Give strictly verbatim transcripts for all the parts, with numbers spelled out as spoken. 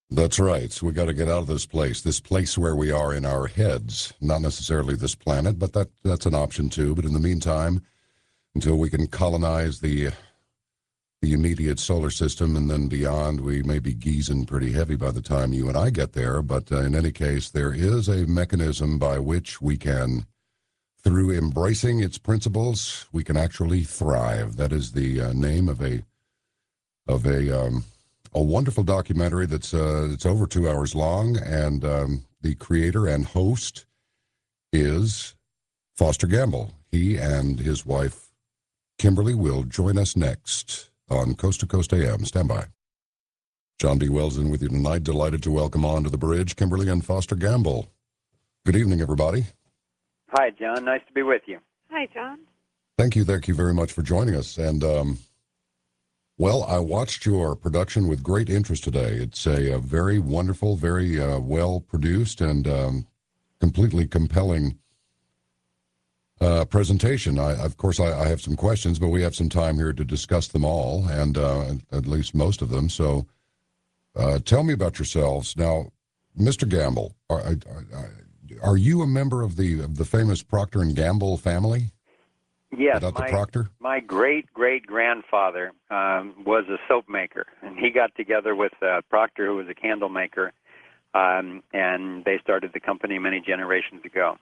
That's right. So we got to get out of this place, this place where we are in our heads. Not necessarily this planet, but that that's an option too. But in the meantime, until we can colonize the the immediate solar system and then beyond, we may be geezing pretty heavy by the time you and I get there. But uh, in any case, there is a mechanism by which we can, through embracing its principles, we can actually thrive. That is the uh, name of a of a um, a wonderful documentary that's uh, it's over two hours long, and um, the creator and host is Foster Gamble. He and his wife Kimberly will join us next on Coast to Coast A M. Stand by. John B. Wells with you tonight. Delighted to welcome onto the bridge Kimberly and Foster Gamble. Good evening, everybody. Hi, John. Nice to be with you. Hi, John. Thank you. Thank you very much for joining us. And, um, well, I watched your production with great interest today. It's a, a very wonderful, very uh, well-produced and um, completely compelling Uh, presentation. I, of course, I, I have some questions, but we have some time here to discuss them all, and uh, at least most of them. So, uh, tell me about yourselves now, Mister Gamble. Are, are, are you a member of the of the famous Procter and Gamble family? Yes, Without my the Procter? my great great grandfather um, was a soap maker, and he got together with uh, Procter, who was a candle maker, um, and they started the company many generations ago.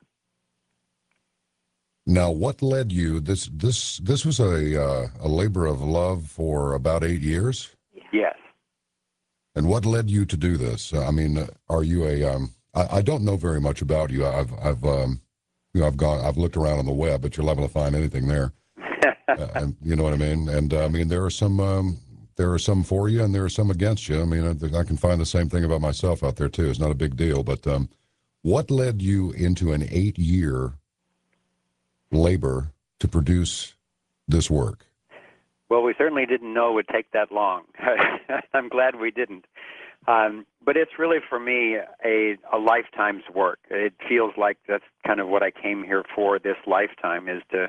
Now, what led you? This this this was a uh, a labor of love for about eight years. Yes. And what led you to do this? I mean, are you a? Um, I, I don't know very much about you. I've I've um, you know I've gone I've looked around on the web, but you're liable to find anything there. uh, and you know what I mean. And uh, I mean, there are some um, there are some for you, and there are some against you. I mean, I, I can find the same thing about myself out there too. It's not a big deal. But um, what led you into an eight year labor to produce this work? Well, we certainly didn't know it would take that long. I'm glad we didn't. Um, but it's really, for me, a, a lifetime's work. It feels like that's kind of what I came here for this lifetime, is to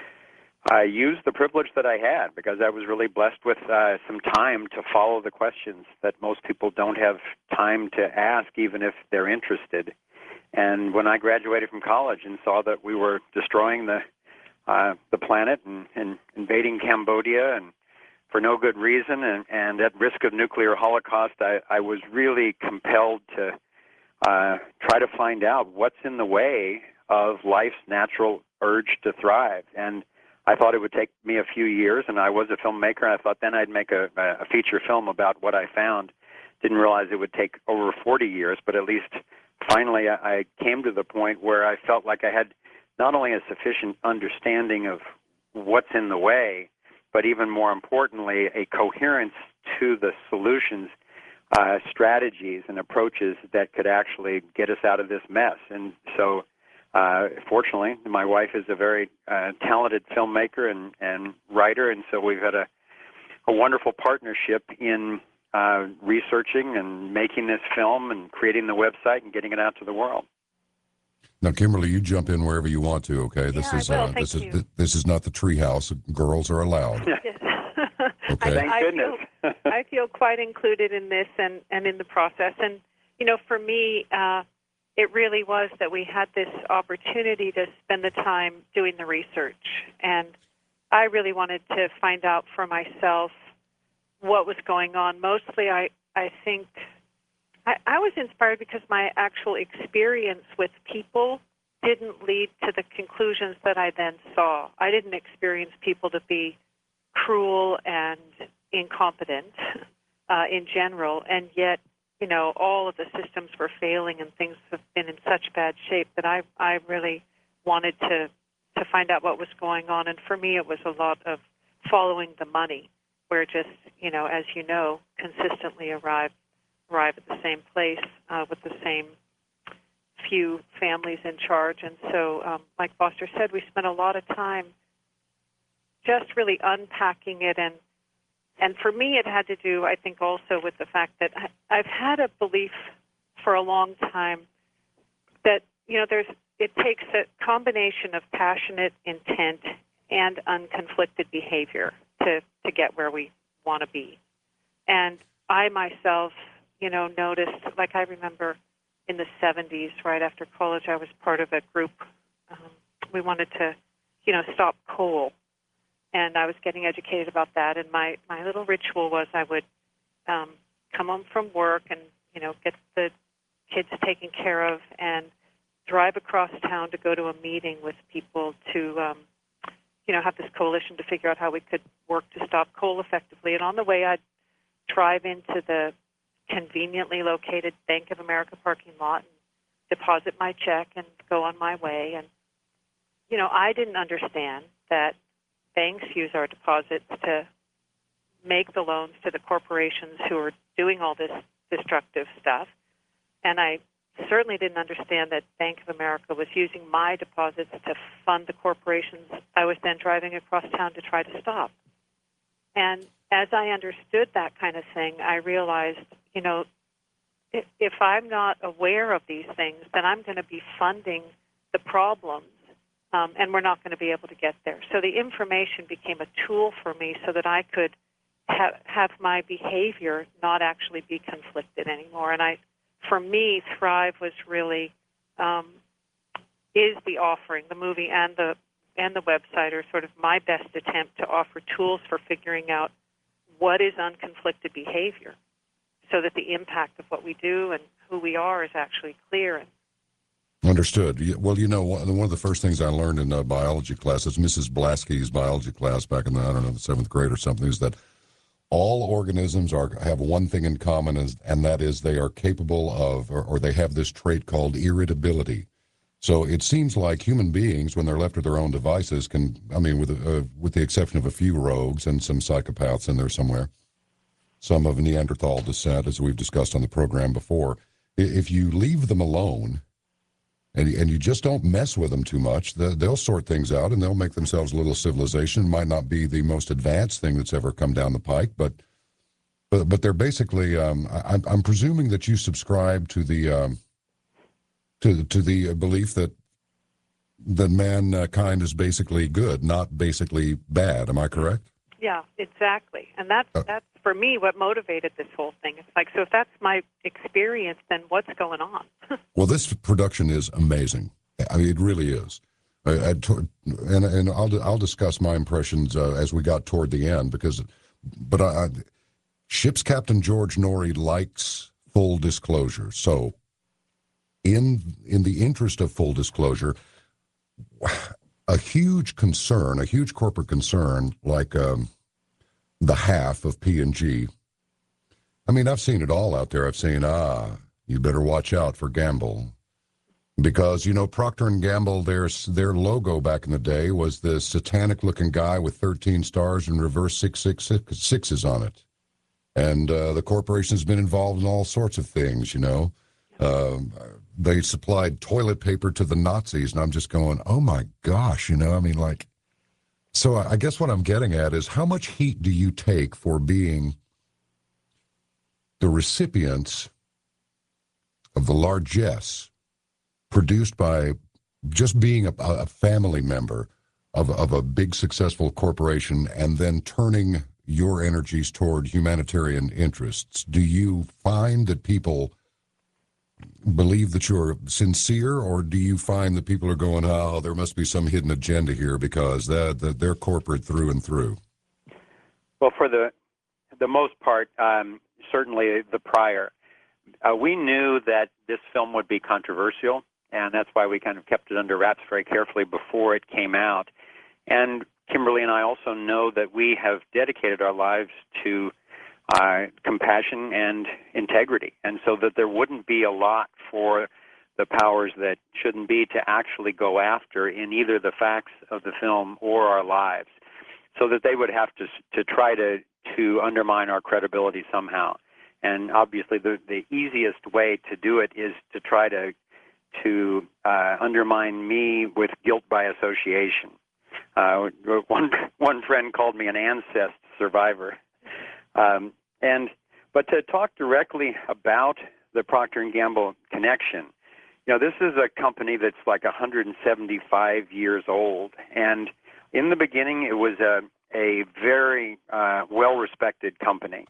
uh, use the privilege that I had, because I was really blessed with uh, some time to follow the questions that most people don't have time to ask, even if they're interested. And when I graduated from college and saw that we were destroying the uh, the planet and, and invading Cambodia, and for no good reason, and, and at risk of nuclear holocaust, I, I was really compelled to uh, try to find out what's in the way of life's natural urge to thrive. And I thought it would take me a few years, and I was a filmmaker, and I thought then I'd make a, a feature film about what I found. Didn't realize it would take over forty years, but at least finally, I came to the point where I felt like I had not only a sufficient understanding of what's in the way, but even more importantly, a coherence to the solutions, uh, strategies, and approaches that could actually get us out of this mess. And so, uh, fortunately, my wife is a very uh, talented filmmaker and, and writer, and so we've had a, a wonderful partnership in Uh, researching and making this film and creating the website and getting it out to the world. Now, Kimberly, you jump in wherever you want to. Okay, this Yeah, is I will. uh, Thank this is you. th- this is not the treehouse. Girls are allowed. Okay. Thank I, goodness. I, feel, I feel quite included in this and, and in the process. And, you know, for me, uh, it really was that we had this opportunity to spend the time doing the research. And I really wanted to find out for myself what was going on. Mostly, I, I think I, I was inspired because my actual experience with people didn't lead to the conclusions that I then saw. I didn't experience people to be cruel and incompetent uh, in general, and yet, you know, all of the systems were failing and things have been in such bad shape that I, I really wanted to, to find out what was going on. And for me, it was a lot of following the money, where just, you know, as you know, consistently arrive arrive at the same place uh, with the same few families in charge. And so, um, like Foster said, we spent a lot of time just really unpacking it. And and for me, it had to do, I think, also with the fact that I, I've had a belief for a long time that, you know, there's it takes a combination of passionate intent and unconflicted behavior to, to get where we want to be. And I myself you know, noticed, like I remember in the seventies, right after college, I was part of a group. Um, we wanted to, you know, stop coal, and I was getting educated about that. And my, my little ritual was I would um, come home from work and, you know, get the kids taken care of and drive across town to go to a meeting with people to, um, you know, have this coalition to figure out how we could work to stop coal effectively. And on the way, I'd drive into the conveniently located Bank of America parking lot and deposit my check and go on my way. And, you know, I didn't understand that banks use our deposits to make the loans to the corporations who are doing all this destructive stuff. And I certainly didn't understand that Bank of America was using my deposits to fund the corporations I was then driving across town to try to stop. And as I understood that kind of thing, I realized, you know, if, if I'm not aware of these things, then I'm going to be funding the problems, um, and we're not going to be able to get there. So the information became a tool for me so that I could ha- have my behavior not actually be conflicted anymore. And I, for me, Thrive was really um, is the offering, the movie and the and the website are sort of my best attempt to offer tools for figuring out what is unconflicted behavior so that the impact of what we do and who we are is actually clear. Understood. Yeah, well, you know, one one of the first things I learned in uh, biology classes, Missus Blaskey's biology class back in the, I don't know, the seventh grade or something, is that all organisms are have one thing in common, is, and that is they are capable of, or, or they have this trait called irritability. So it seems like human beings, when they're left to their own devices, can, I mean, with uh, with the exception of a few rogues and some psychopaths in there somewhere, some of Neanderthal descent, as we've discussed on the program before, if you leave them alone and, and you just don't mess with them too much, they'll sort things out and they'll make themselves a little civilization. It might not be the most advanced thing that's ever come down the pike, but but, but they're basically, um, I, I'm presuming that you subscribe to the... Um, To to the belief that that mankind is basically good, not basically bad. Am I correct? Yeah, exactly. And that's Uh, that's for me what motivated this whole thing. It's like, so if that's my experience, then what's going on? Well, this production is amazing. I mean, it really is. I, I, and and I'll I'll discuss my impressions uh, as we got toward the end, because, but I, I, Ship's Captain George Norrie likes full disclosure, so. In in the interest of full disclosure, a huge concern, a huge corporate concern, like um, the half of P and G. I mean, I've seen it all out there. I've seen, ah, you better watch out for Gamble. Because, you know, Procter and Gamble, their, their logo back in the day was the satanic-looking guy with thirteen stars and reverse six six six sixes on it. And uh, the corporation's been involved in all sorts of things, you know. Um, they supplied toilet paper to the Nazis, and I'm just going, oh my gosh, you know, I mean, like, so I guess what I'm getting at is how much heat do you take for being the recipients of the largesse produced by just being a, a family member of, of a big successful corporation and then turning your energies toward humanitarian interests? Do you find that people believe that you're sincere, or do you find that people are going, oh, there must be some hidden agenda here because that, that they're corporate through and through? Well, for the the most part, um, certainly the prior. Uh, we knew that this film would be controversial, and that's why we kind of kept it under wraps very carefully before it came out. And Kimberly and I also know that we have dedicated our lives to Uh, compassion and integrity, and so that there wouldn't be a lot for the powers that shouldn't be to actually go after in either the facts of the film or our lives, so that they would have to to try to to undermine our credibility somehow. And obviously, the the easiest way to do it is to try to to uh, undermine me with guilt by association. Uh, one one friend called me an ancest survivor. Um, and but to talk directly about the Procter and Gamble connection, you know, this is a company that's like one hundred seventy-five years old, and in the beginning, it was a a very uh, well-respected company,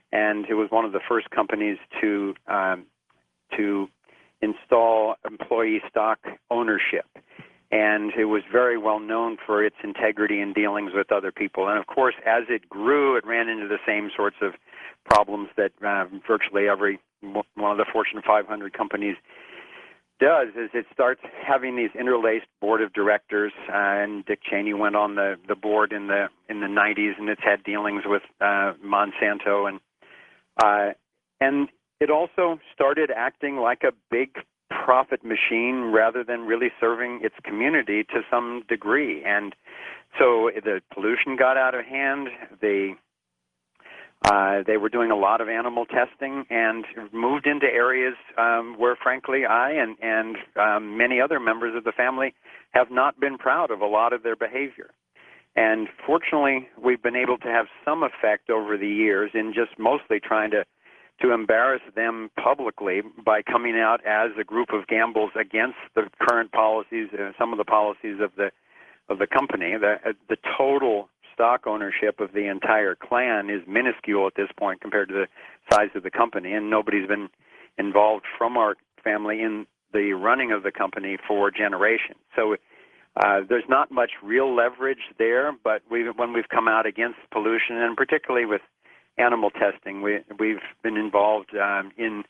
and it was one of the first companies to um, to install employee stock ownership. And it was very well known for its integrity in dealings with other people. And of course, as it grew, it ran into the same sorts of problems that uh, virtually every one of the Fortune five hundred companies does, is it starts having these interlaced board of directors, uh, and Dick Cheney went on the, the board in the in the nineties, and it's had dealings with uh, Monsanto, and uh, and it also started acting like a big profit machine rather than really serving its community to some degree. And so the pollution got out of hand. They Uh, they were doing a lot of animal testing and moved into areas um, where, frankly, I and, and um, many other members of the family have not been proud of a lot of their behavior. And fortunately, we've been able to have some effect over the years in just mostly trying to, to embarrass them publicly by coming out as a group of gambles against the current policies, uh, some of the policies of the of the company. The, uh, the total stock ownership of the entire clan is minuscule at this point compared to the size of the company, and nobody's been involved from our family in the running of the company for generations. So uh, there's not much real leverage there, but we've, when we've come out against pollution, and particularly with animal testing, we, we've been involved um, in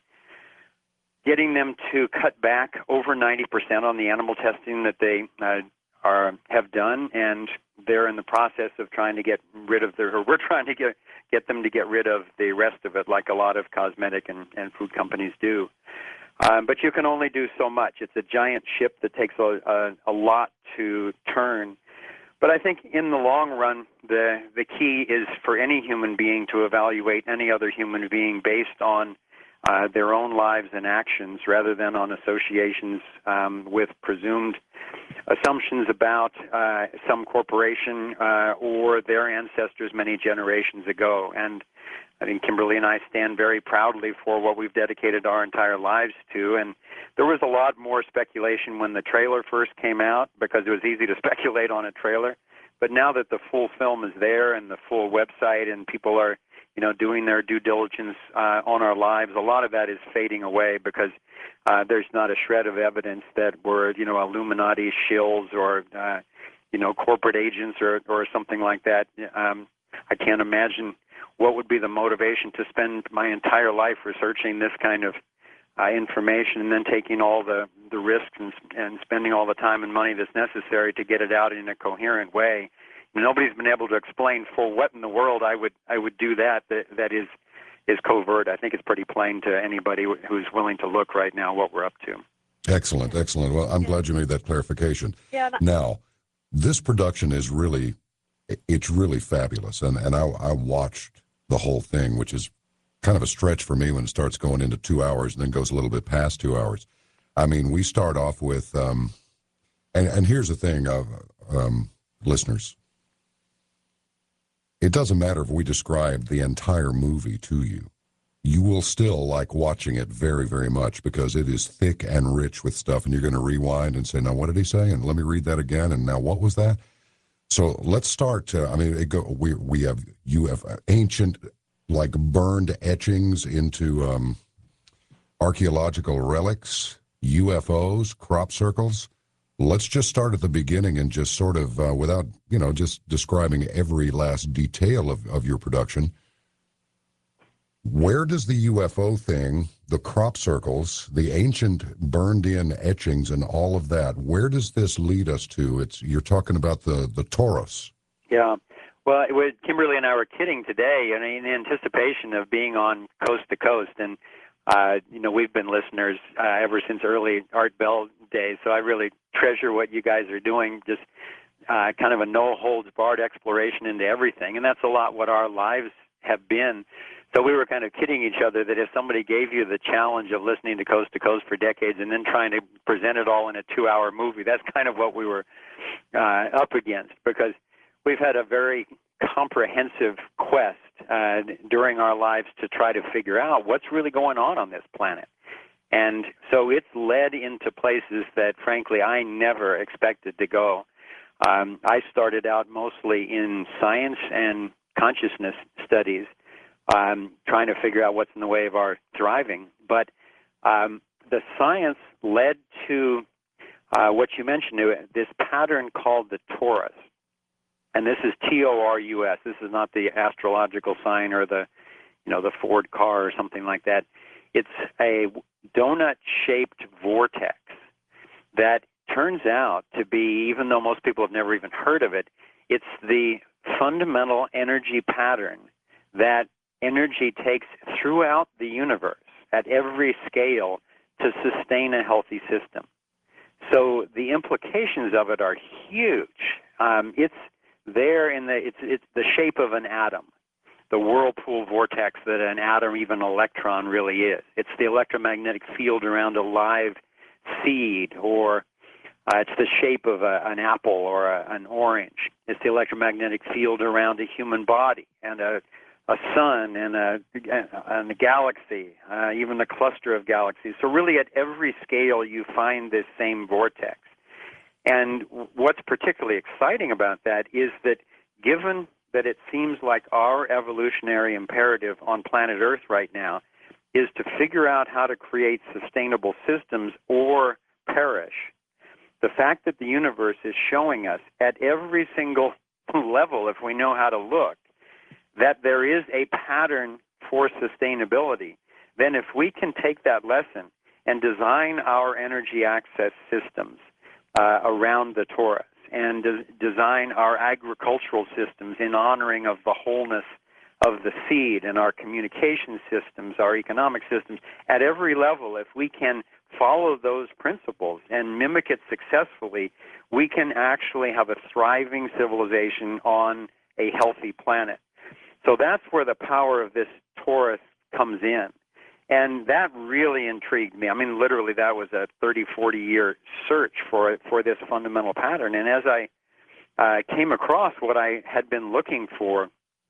getting them to cut back over ninety percent on the animal testing that they uh, are have done, and they're in the process of trying to get rid of their, or we're trying to get get them to get rid of the rest of it, like a lot of cosmetic and, and food companies do. Um, but you can only do so much. It's a giant ship that takes a, a, a lot to turn. But I think in the long run, the the key is for any human being to evaluate any other human being based on uh, their own lives and actions rather than on associations um, with presumed assumptions about uh, some corporation uh, or their ancestors many generations ago. And I think Kimberly and I stand very proudly for what we've dedicated our entire lives to. And there was a lot more speculation when the trailer first came out because it was easy to speculate on a trailer. But now that the full film is there and the full website and people are, you know, doing their due diligence uh, on our lives, a lot of that is fading away because uh, there's not a shred of evidence that we're, you know, Illuminati shills or, uh, you know, corporate agents or, or something like that. Um, I can't imagine what would be the motivation to spend my entire life researching this kind of uh, information and then taking all the, the risks and, and spending all the time and money that's necessary to get it out in a coherent way. Nobody's been able to explain for what in the world I would I would do that that, that is is covert. I think it's pretty plain to anybody who's willing to look right now what we're up to. Excellent, excellent. Well, I'm glad you made that clarification. Yeah. That- now, this production is really, it's really fabulous, and and I, I watched the whole thing, which is kind of a stretch for me when it starts going into two hours and then goes a little bit past two hours. I mean, we start off with, um, and and here's the thing, uh, um, listeners. It doesn't matter if we describe the entire movie to you. You will still like watching it very, very much because it is thick and rich with stuff, and you're going to rewind and say, now, what did he say? And let me read that again, and now what was that? So let's start. Uh, I mean, it go, we we have, you have ancient, like burned etchings into um, archaeological relics, U F Os, crop circles. Let's just start at the beginning and just sort of, uh, without, you know, just describing every last detail of, of your production. Where does the U F O thing, the crop circles, the ancient burned-in etchings and all of that, where does this lead us to? It's You're talking about the, the Taurus. Yeah. Well, it was, Kimberly and I were kidding today and in anticipation of being on Coast to Coast. And, uh, you know, we've been listeners uh, ever since early Art Bell days, so I really treasure what you guys are doing, just uh, kind of a no-holds-barred exploration into everything. And that's a lot what our lives have been. So we were kind of kidding each other that if somebody gave you the challenge of listening to Coast to Coast for decades and then trying to present it all in a two-hour movie, that's kind of what we were uh, up against, because we've had a very comprehensive quest uh, during our lives to try to figure out what's really going on on this planet. And so it's led into places that, frankly, I never expected to go. Um, I started out mostly in science and consciousness studies, um, trying to figure out what's in the way of our thriving. But um, the science led to uh, what you mentioned, this pattern called the torus. And this is T O R U S. This is not the astrological sign or the, you know, the Ford car or something like that. It's a donut-shaped vortex that turns out to be, even though most people have never even heard of it, it's the fundamental energy pattern that energy takes throughout the universe at every scale to sustain a healthy system. So the implications of it are huge. Um, it's there in the it's it's the shape of an atom, the whirlpool vortex that an atom, even an electron, really is. It's the electromagnetic field around a live seed, or uh, it's the shape of a, an apple or a, an orange. It's the electromagnetic field around a human body and a a sun and a, and a galaxy, uh, even the cluster of galaxies. So really at every scale you find this same vortex. And what's particularly exciting about that is that given that it seems like our evolutionary imperative on planet Earth right now is to figure out how to create sustainable systems or perish, the fact that the universe is showing us at every single level, if we know how to look, that there is a pattern for sustainability, then if we can take that lesson and design our energy access systems uh, around the torus and de- design our agricultural systems in honoring of the wholeness of the seed and our communication systems, our economic systems, at every level, if we can follow those principles and mimic it successfully, we can actually have a thriving civilization on a healthy planet. So that's where the power of this torus comes in. And that really intrigued me. I mean, literally, that was a thirty, forty-year search for for this fundamental pattern. And as I uh, came across what I had been looking for,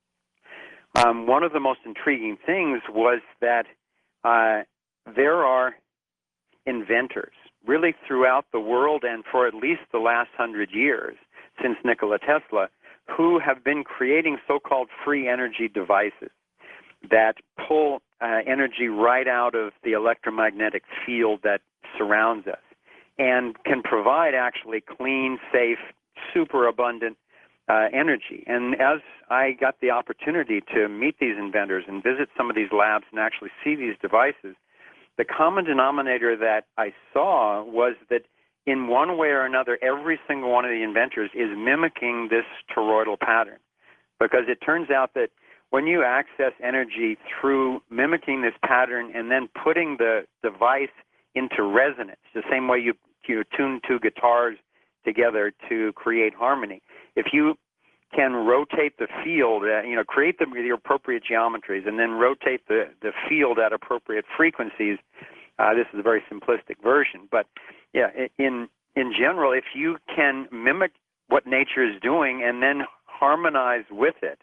um, one of the most intriguing things was that uh, there are inventors, really throughout the world and for at least the last hundred years since Nikola Tesla, who have been creating so-called free energy devices that pull uh, energy right out of the electromagnetic field that surrounds us and can provide actually clean, safe, super abundant uh, energy. And as I got the opportunity to meet these inventors and visit some of these labs and actually see these devices, the common denominator that I saw was that in one way or another, every single one of the inventors is mimicking this toroidal pattern, because it turns out that when you access energy through mimicking this pattern and then putting the device into resonance, the same way you, you tune two guitars together to create harmony, if you can rotate the field, uh, you know, create the, the appropriate geometries and then rotate the, the field at appropriate frequencies, uh, this is a very simplistic version, but yeah, in in general, if you can mimic what nature is doing and then harmonize with it,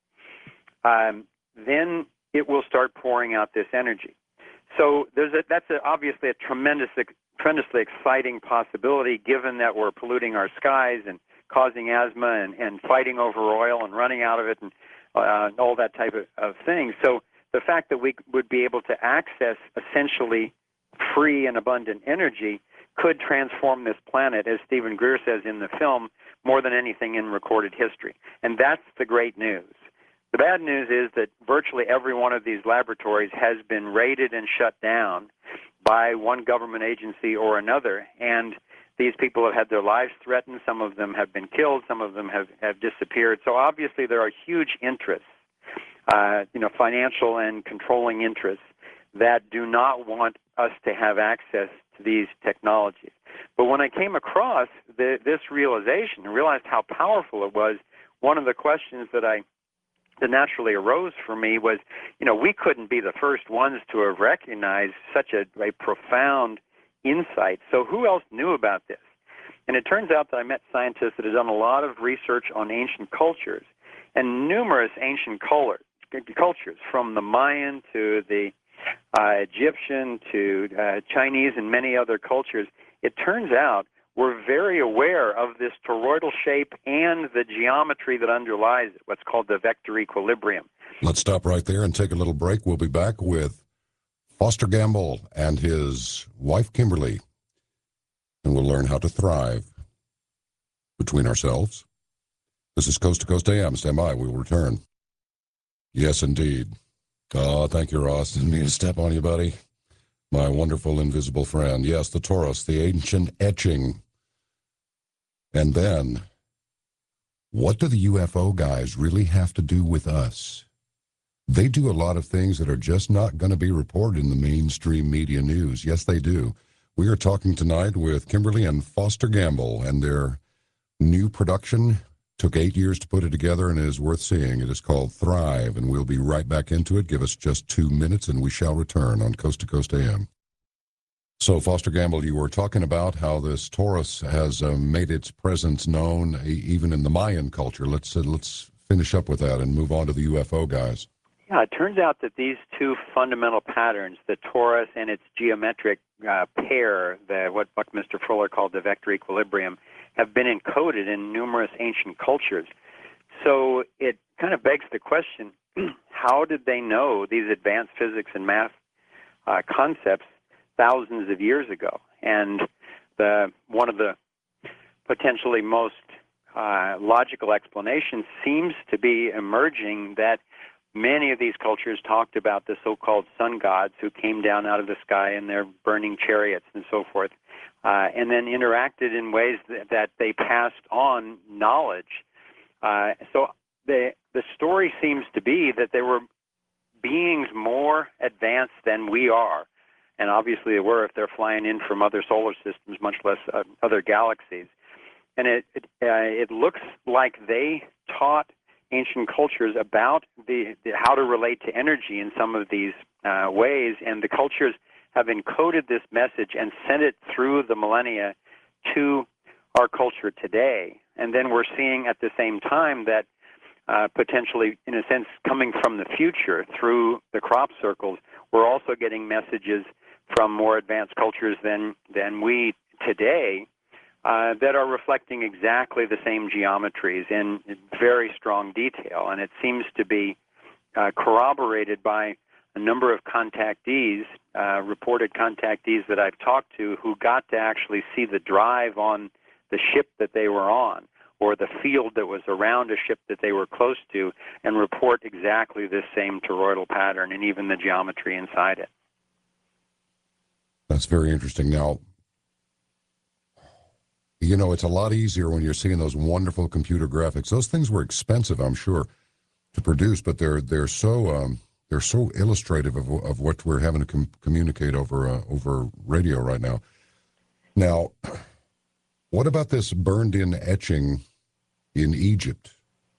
um, then it will start pouring out this energy. So there's a, that's a, obviously a tremendous, tremendously exciting possibility, given that we're polluting our skies and causing asthma and, and fighting over oil and running out of it and uh, all that type of, of thing. So the fact that we would be able to access essentially free and abundant energy could transform this planet, as Stephen Greer says in the film, more than anything in recorded history. And that's the great news. The bad news is that virtually every one of these laboratories has been raided and shut down by one government agency or another, and these people have had their lives threatened. Some of them have been killed. Some of them have, have disappeared. So obviously there are huge interests, uh, you know, financial and controlling interests that do not want us to have access to these technologies. But when I came across the, this realization and realized how powerful it was, one of the questions that I that naturally arose for me was, you know, we couldn't be the first ones to have recognized such a, a profound insight. So who else knew about this? And it turns out that I met scientists that had done a lot of research on ancient cultures, and numerous ancient color, cultures, from the Mayan to the uh, Egyptian to uh, Chinese and many other cultures. It turns out we're very aware of this toroidal shape and the geometry that underlies it, what's called the vector equilibrium. Let's stop right there and take a little break. We'll be back with Foster Gamble and his wife, Kimberly, and we'll learn how to thrive between ourselves. This is Coast to Coast A M. Stand by. We will return. Yes, indeed. Oh, thank you, Ross. Didn't mean to step on you, buddy. My wonderful invisible friend. Yes, the Taurus, the ancient etching. And then, what do the U F O guys really have to do with us? They do a lot of things that are just not going to be reported in the mainstream media news. Yes, they do. We are talking tonight with Kimberly and Foster Gamble, and their new production took eight years to put it together and is worth seeing. It is called Thrive, and we'll be right back into it. Give us just two minutes, and we shall return on Coast to Coast A M. So, Foster Gamble, you were talking about how this Taurus has uh, made its presence known even in the Mayan culture. Let's uh, let's finish up with that and move on to the U F O guys. Yeah, it turns out that these two fundamental patterns, the torus and its geometric uh, pair, the, what Buckminster Fuller called the vector equilibrium, have been encoded in numerous ancient cultures. So it kind of begs the question, how did they know these advanced physics and math uh, concepts thousands of years ago? And the one of the potentially most uh, logical explanations seems to be emerging that many of these cultures talked about the so-called sun gods who came down out of the sky in their burning chariots and so forth, uh, and then interacted in ways that, that they passed on knowledge. Uh, so the the story seems to be that there were beings more advanced than we are, and obviously they were if they're flying in from other solar systems, much less uh, other galaxies. And it it, uh, it looks like they taught ancient cultures about the, the how to relate to energy in some of these uh, ways, and the cultures have encoded this message and sent it through the millennia to our culture today. And then we're seeing at the same time that uh, potentially, in a sense, coming from the future through the crop circles, we're also getting messages from more advanced cultures than than we today, Uh, that are reflecting exactly the same geometries in very strong detail. And it seems to be uh, corroborated by a number of contactees, uh, reported contactees that I've talked to, who got to actually see the drive on the ship that they were on, or the field that was around a ship that they were close to, and report exactly this same toroidal pattern and even the geometry inside it. That's very interesting. Now, you know, it's a lot easier when you're seeing those wonderful computer graphics. Those things were expensive, I'm sure, to produce, but they're they're so um, they're so illustrative of of what we're having to com- communicate over uh, over radio right now. Now, what about this burned-in etching in Egypt?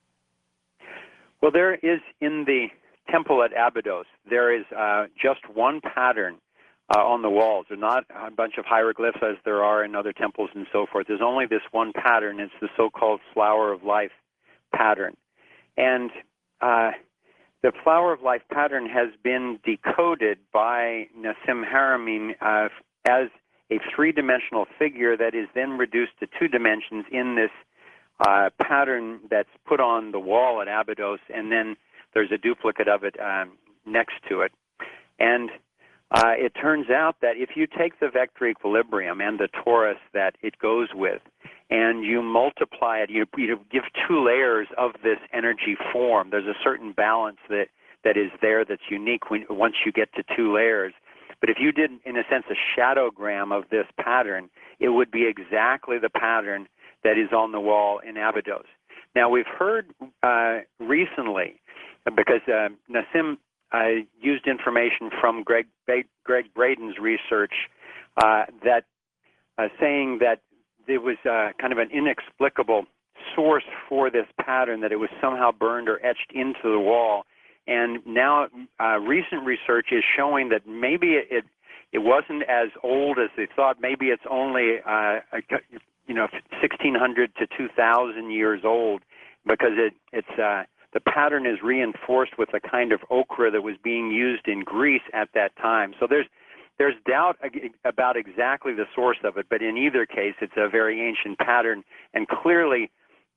Well, there is in the temple at Abydos, there is uh, just one pattern Uh, on the walls. There's not a bunch of hieroglyphs as there are in other temples and so forth. There's only this one pattern. It's the so-called Flower of Life pattern. And uh, the Flower of Life pattern has been decoded by Nassim Haramein uh, as a three-dimensional figure that is then reduced to two dimensions in this uh, pattern that's put on the wall at Abydos, and then there's a duplicate of it um, next to it. And Uh, it turns out that if you take the vector equilibrium and the torus that it goes with, and you multiply it, you, you give two layers of this energy form. There's a certain balance that, that is there that's unique when, once you get to two layers. But if you did, in a sense, a shadowgram of this pattern, it would be exactly the pattern that is on the wall in Abydos. Now, we've heard uh, recently, because uh, Nassim I used information from Greg Greg Braden's research uh, that uh, saying that there was uh, kind of an inexplicable source for this pattern, that it was somehow burned or etched into the wall. And now uh, recent research is showing that maybe it, it it wasn't as old as they thought. Maybe it's only uh, a, you know sixteen hundred to two thousand years old, because it it's uh, the pattern is reinforced with a kind of ochre that was being used in Greece at that time. So there's there's doubt about exactly the source of it, but in either case, it's a very ancient pattern, and clearly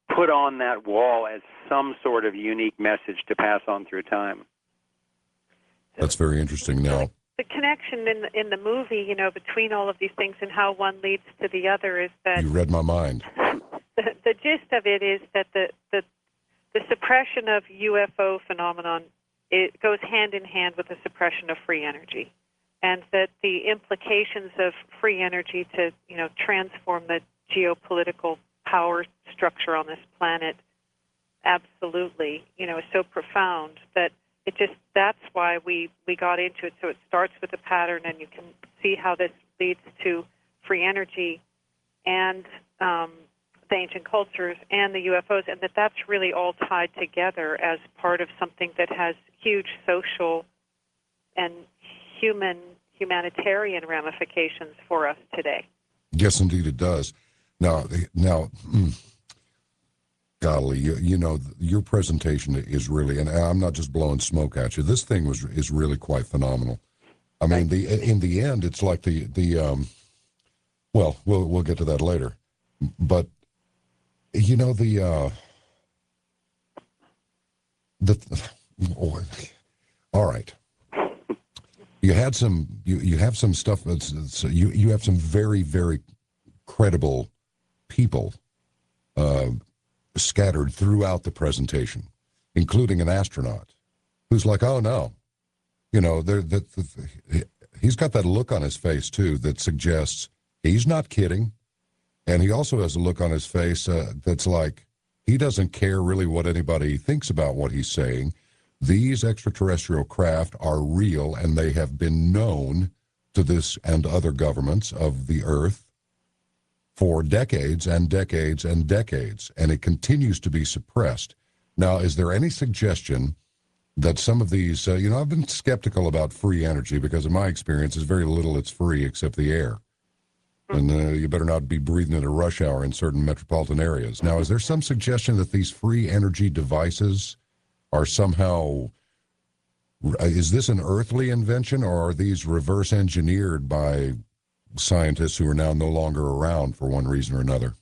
put on that wall as some sort of unique message to pass on through time. That's very interesting. Now, the connection in the, in the movie, you know, between all of these things and how one leads to the other is that you read my mind. the, the gist of it is that the, the the suppression of U F O phenomenon, it goes hand in hand with the suppression of free energy, and that the implications of free energy to, you know, transform the geopolitical power structure on this planet, absolutely, you know, is so profound that it just, that's why we, we got into it. So it starts with a pattern, and you can see how this leads to free energy and um, the ancient cultures and the U F Os, and that that's really all tied together as part of something that has huge social and human humanitarian ramifications for us today. Yes, indeed, it does. Now, now, golly, you, you know, your presentation is really, and I'm not just blowing smoke at you. This thing was is really quite phenomenal. I mean, the in the end, it's like the the um, well, we'll we'll get to that later, but you know the uh, the oh, all right. You had some, you, you have some stuff that's, that's you you have some very very credible people uh, scattered throughout the presentation, including an astronaut who's like, oh no, you know, there that he's got that look on his face too that suggests he's not kidding, and he also has a look on his face uh, that's like he doesn't care really what anybody thinks about what he's saying. These extraterrestrial craft are real, and they have been known to this and other governments of the Earth for decades and decades and decades, and it continues to be suppressed. Now, is there any suggestion that some of these, uh, you know, I've been skeptical about free energy because in my experience, there's very little that's free except the air. And uh, you better not be breathing at a rush hour in certain metropolitan areas. Now, is there some suggestion that these free energy devices are somehow, is this an earthly invention, or are these reverse engineered by scientists who are now no longer around for one reason or another?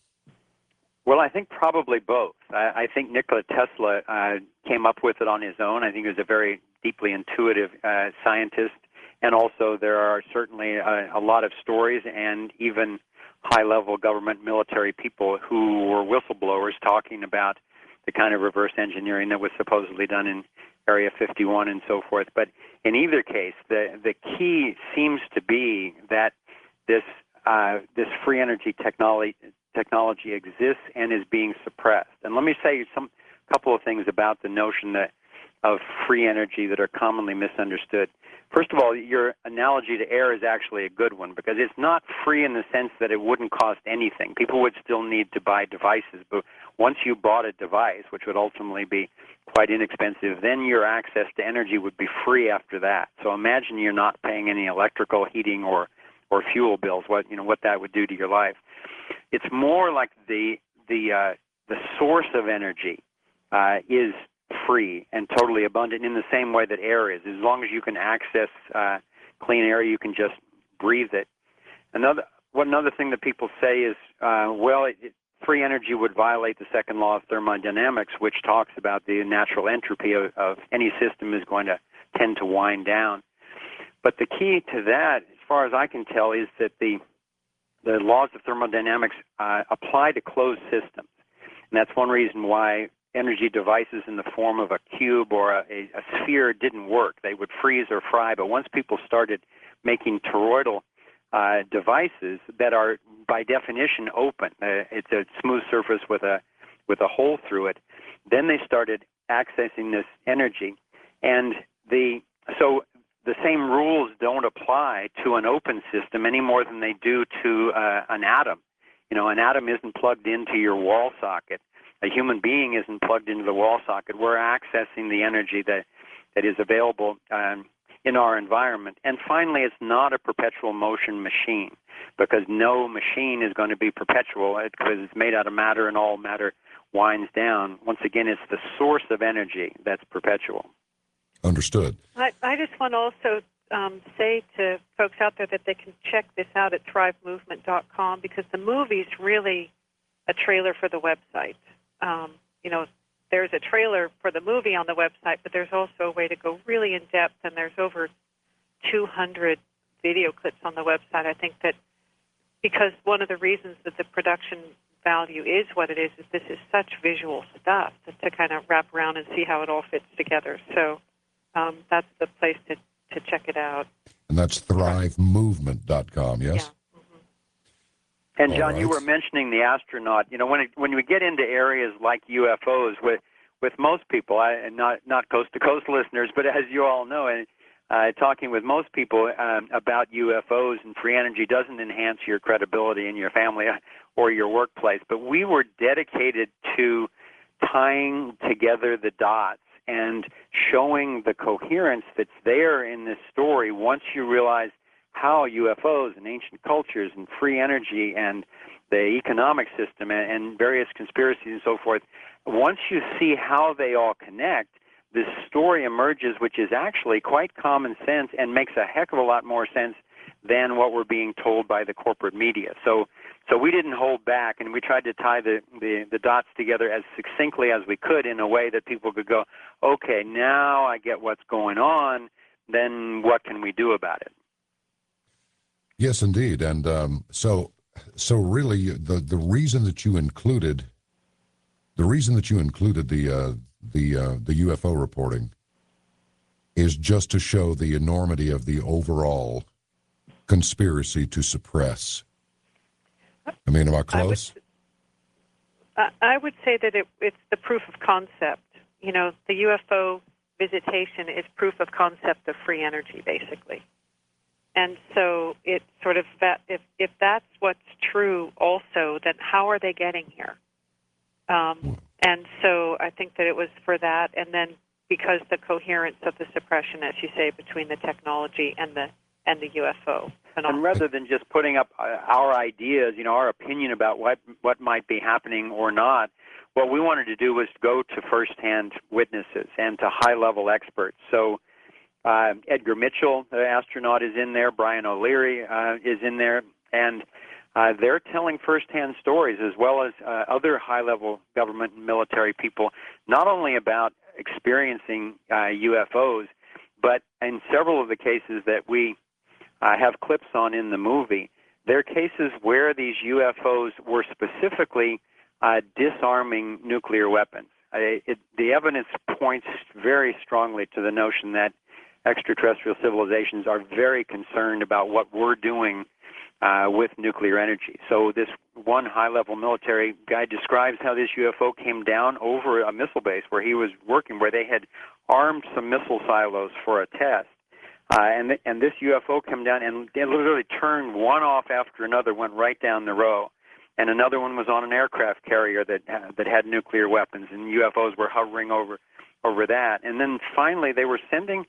Well, I think probably both. I, I think Nikola Tesla uh, came up with it on his own. I think he was a very deeply intuitive uh, scientist. And also there are certainly a, a lot of stories and even high-level government military people who were whistleblowers talking about the kind of reverse engineering that was supposedly done in Area fifty-one and so forth. But in either case, the, the key seems to be that this uh, this free energy technology technology exists and is being suppressed. And let me say some couple of things about the notion that of free energy that are commonly misunderstood. First of all, your analogy to air is actually a good one because it's not free in the sense that it wouldn't cost anything. People would still need to buy devices, but once you bought a device, which would ultimately be quite inexpensive, then your access to energy would be free after that. So imagine you're not paying any electrical, heating, or or fuel bills. What you know what that would do to your life. It's more like the the uh, the source of energy uh, is free and totally abundant in the same way that air is. As long as you can access uh, clean air, you can just breathe it. Another one another thing that people say is, uh, well, it, it, free energy would violate the second law of thermodynamics, which talks about the natural entropy of, of any system is going to tend to wind down. But the key to that, as far as I can tell, is that the the laws of thermodynamics uh, apply to closed systems. And that's one reason why energy devices in the form of a cube or a, a, a sphere didn't work. They would freeze or fry. But once people started making toroidal uh, devices that are, by definition, open, uh, it's a smooth surface with a with a hole through it, then they started accessing this energy. And the so the same rules don't apply to an open system any more than they do to uh, an atom. You know, an atom isn't plugged into your wall socket. A human being isn't plugged into the wall socket. We're accessing the energy that, that is available um, in our environment. And finally, it's not a perpetual motion machine because no machine is going to be perpetual because it's made out of matter and all matter winds down. Once again, it's the source of energy that's perpetual. Understood. I, I just want to also um, say to folks out there that they can check this out at thrive movement dot com because the movie's really a trailer for the website. um, you know, there's a trailer for the movie on the website, but there's also a way to go really in depth, and there's over two hundred video clips on the website. I think that because one of the reasons that the production value is what it is, is this is such visual stuff to, to kind of wrap around and see how it all fits together. So um, that's the place to, to check it out. And that's thrive movement dot com, yes? Yeah. Mm-hmm. And John, All you right. were mentioning the astronaut. You know, when it, when we get into areas like U F Os, with with most people, I, and not not coast to coast listeners, but as you all know, and uh, talking with most people um, about U F Os and free energy doesn't enhance your credibility in your family or your workplace. But we were dedicated to tying together the dots and showing the coherence that's there in this story once you realize how U F Os and ancient cultures and free energy and the economic system and, and various conspiracies and so forth, once you see how they all connect, this story emerges, which is actually quite common sense and makes a heck of a lot more sense than what we're being told by the corporate media. So so we didn't hold back, and we tried to tie the, the, the dots together as succinctly as we could in a way that people could go, okay, now I get what's going on, then what can we do about it? Yes, indeed. And um, so so really the, the reason that you included the reason that you included the uh, the uh, the U F O reporting is just to show the enormity of the overall conspiracy to suppress. I mean, am I close? I would, I would say that it, it's the proof of concept. You know, the U F O visitation is proof of concept of free energy, basically. And so it sort of, that, if, if that's what's true also, then how are they getting here? Um, and so I think that it was for that, and then because the coherence of the suppression, as you say, between the technology and the and the U F O phenomenon. And rather than just putting up uh, our ideas, you know, our opinion about what what might be happening or not, what we wanted to do was go to firsthand witnesses and to high-level experts. So uh, Edgar Mitchell, the astronaut, is in there. Brian O'Leary uh, is in there, and uh, they're telling firsthand stories, as well as uh, other high-level government and military people, not only about experiencing uh, U F Os, but in several of the cases that we uh, have clips on in the movie, there are cases where these U F Os were specifically uh, disarming nuclear weapons. Uh, it, the evidence points very strongly to the notion that extraterrestrial civilizations are very concerned about what we're doing uh, with nuclear energy. So this one high-level military guy describes how this U F O came down over a missile base where he was working, where they had armed some missile silos for a test. Uh, and, th- and this U F O came down and they literally turned one off after another, went right down the row. And another one was on an aircraft carrier that uh, that had nuclear weapons, and U F Os were hovering over over that. And then finally they were sending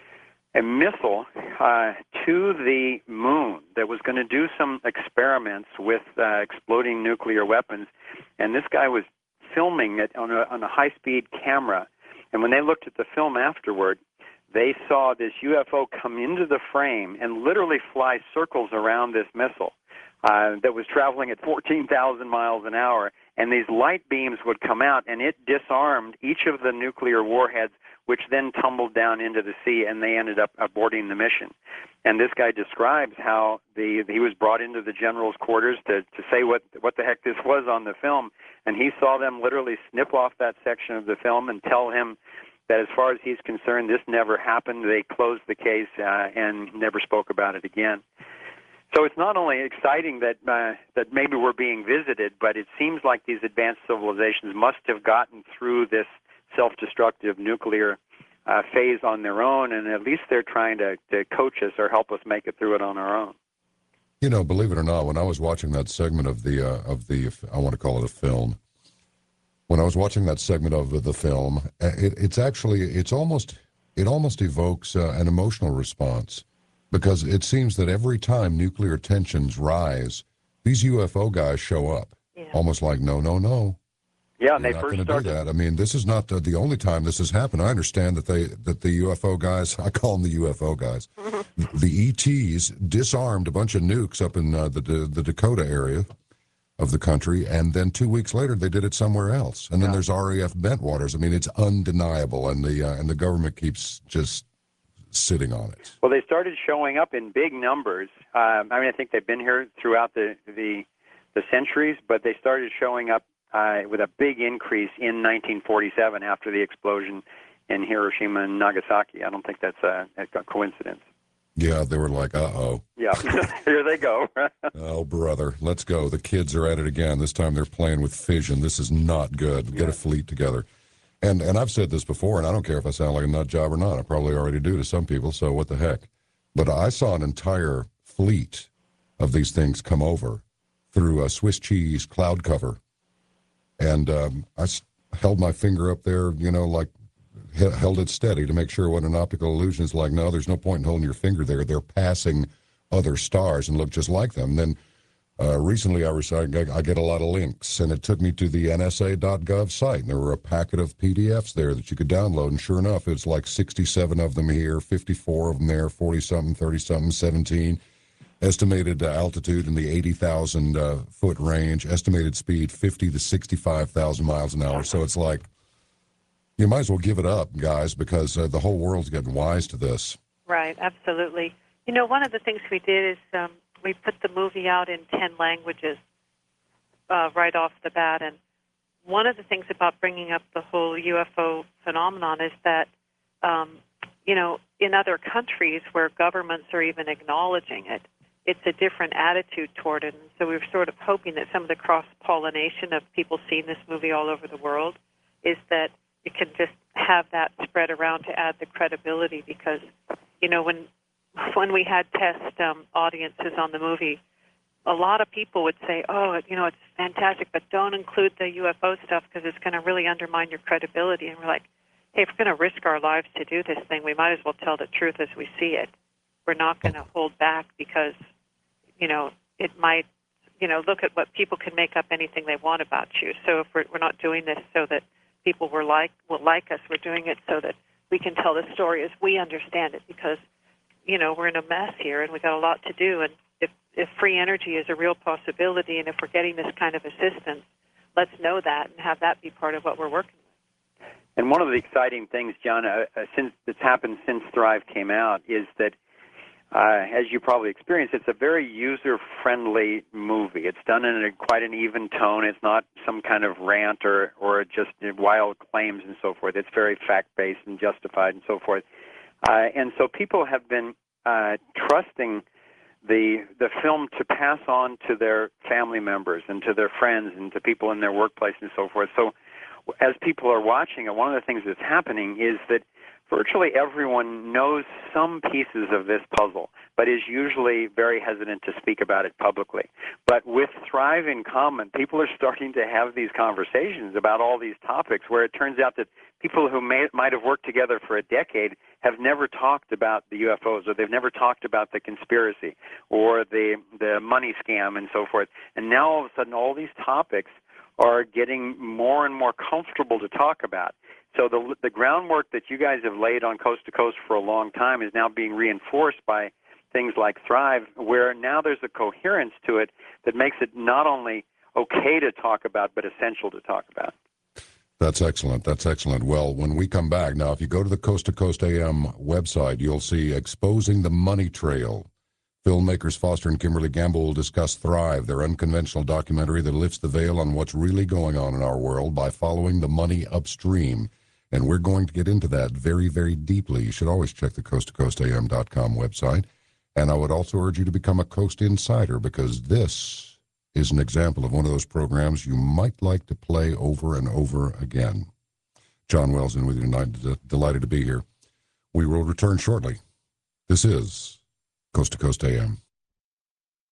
a missile uh, to the moon that was going to do some experiments with uh, exploding nuclear weapons. And this guy was filming it on a, on a high-speed camera. And when they looked at the film afterward, they saw this U F O come into the frame and literally fly circles around this missile uh, that was traveling at fourteen thousand miles an hour. And these light beams would come out, and it disarmed each of the nuclear warheads, which then tumbled down into the sea, and they ended up aborting the mission. And this guy describes how the he was brought into the general's quarters to, to say what what the heck this was on the film, and he saw them literally snip off that section of the film and tell him that as far as he's concerned, this never happened. They closed the case uh, and never spoke about it again. So it's not only exciting that uh, that maybe we're being visited, but it seems like these advanced civilizations must have gotten through this self-destructive nuclear uh, phase on their own, and at least they're trying to, to coach us or help us make it through it on our own. You know, believe it or not, when I was watching that segment of the, uh, of the I want to call it a film, when I was watching that segment of the film, it, it's actually, it's almost, it almost evokes uh, an emotional response, because it seems that every time nuclear tensions rise, these U F O guys show up, Yeah. almost like, no, no, no. Yeah, and You're they not first going to do started. that. I mean, this is not the, the only time this has happened. I understand that they that the U F O guys, I call them the U F O guys, the E Ts disarmed a bunch of nukes up in uh, the, the the Dakota area of the country, and then two weeks later they did it somewhere else. And then Yeah. there's R A F Bentwaters. I mean, it's undeniable, and the uh, and the government keeps just sitting on it. Well, they started showing up in big numbers. Um, I mean, I think they've been here throughout the the, the centuries, but they started showing up uh, with a big increase in nineteen forty-seven after the explosion in Hiroshima and Nagasaki. I don't think that's a, a coincidence. Yeah, they were like, uh-oh. Yeah, here they go. Oh, brother, let's go. The kids are at it again. This time they're playing with fission. This is not good. Get Yeah. a fleet together. And and I've said this before, and I don't care if I sound like a nut job or not. I probably already do to some people, so what the heck. But I saw an entire fleet of these things come over through a Swiss cheese cloud cover. And um, I s- held my finger up there, you know, like he- held it steady to make sure what an optical illusion is like. No, there's no point in holding your finger there. They're passing other stars and look just like them. Then uh, recently I, recited, I get a lot of links, and it took me to the N S A dot gov site, and there were a packet of P D Fs there that you could download, and sure enough, it's like sixty-seven of them here, fifty-four of them there, forty-something, thirty-something, seventeen. Estimated uh, altitude in the eighty thousand uh, foot range, estimated speed fifty to sixty-five thousand miles an hour. So it's like, you might as well give it up, guys, because uh, the whole world's getting wise to this. Right, absolutely. You know, one of the things we did is um, we put the movie out in ten languages uh, right off the bat. And one of the things about bringing up the whole U F O phenomenon is that, um, you know, in other countries where governments are even acknowledging it, it's a different attitude toward it. And so we were sort of hoping that some of the cross-pollination of people seeing this movie all over the world is that you can just have that spread around to add the credibility, because, you know, when when we had test um, audiences on the movie, a lot of people would say, oh, you know, it's fantastic, but don't include the U F O stuff because it's going to really undermine your credibility. And we're like, hey, if we're going to risk our lives to do this thing, we might as well tell the truth as we see it. We're not going to hold back because, you know, it might, you know, look at what people can make up anything they want about you. So if we're, we're not doing this so that people were like will like us, we're doing it so that we can tell the story as we understand it, because, you know, we're in a mess here and we got a lot to do. And if, if free energy is a real possibility, and if we're getting this kind of assistance, let's know that and have that be part of what we're working with. And one of the exciting things, John, uh, uh, since that's happened since Thrive came out, is that, uh, as you probably experienced, it's a very user-friendly movie. It's done in a, quite an even tone. It's not some kind of rant or, or just wild claims and so forth. It's very fact-based and justified and so forth. Uh, and so people have been uh, trusting the the film to pass on to their family members and to their friends and to people in their workplace and so forth. So as people are watching it, one of the things that's happening is that virtually everyone knows some pieces of this puzzle, but is usually very hesitant to speak about it publicly. But with Thrive in Common, people are starting to have these conversations about all these topics, where it turns out that people who may, might have worked together for a decade have never talked about the U F Os, or they've never talked about the conspiracy or the, the money scam and so forth. And now all of a sudden all these topics are getting more and more comfortable to talk about. So the the groundwork that you guys have laid on Coast to Coast for a long time is now being reinforced by things like Thrive, where now there's a coherence to it that makes it not only okay to talk about, but essential to talk about. That's excellent. That's excellent. Well, when we come back, now, if you go to the Coast to Coast A M website, you'll see Exposing the Money Trail. Filmmakers Foster and Kimberly Gamble will discuss Thrive, their unconventional documentary that lifts the veil on what's really going on in our world by following the money upstream. And we're going to get into that very, very deeply. You should always check the coast to coast A M dot com website. And I would also urge you to become a Coast Insider, because this is an example of one of those programs you might like to play over and over again. John Wells in with you tonight. D- delighted to be here. We will return shortly. This is Coast to Coast A M.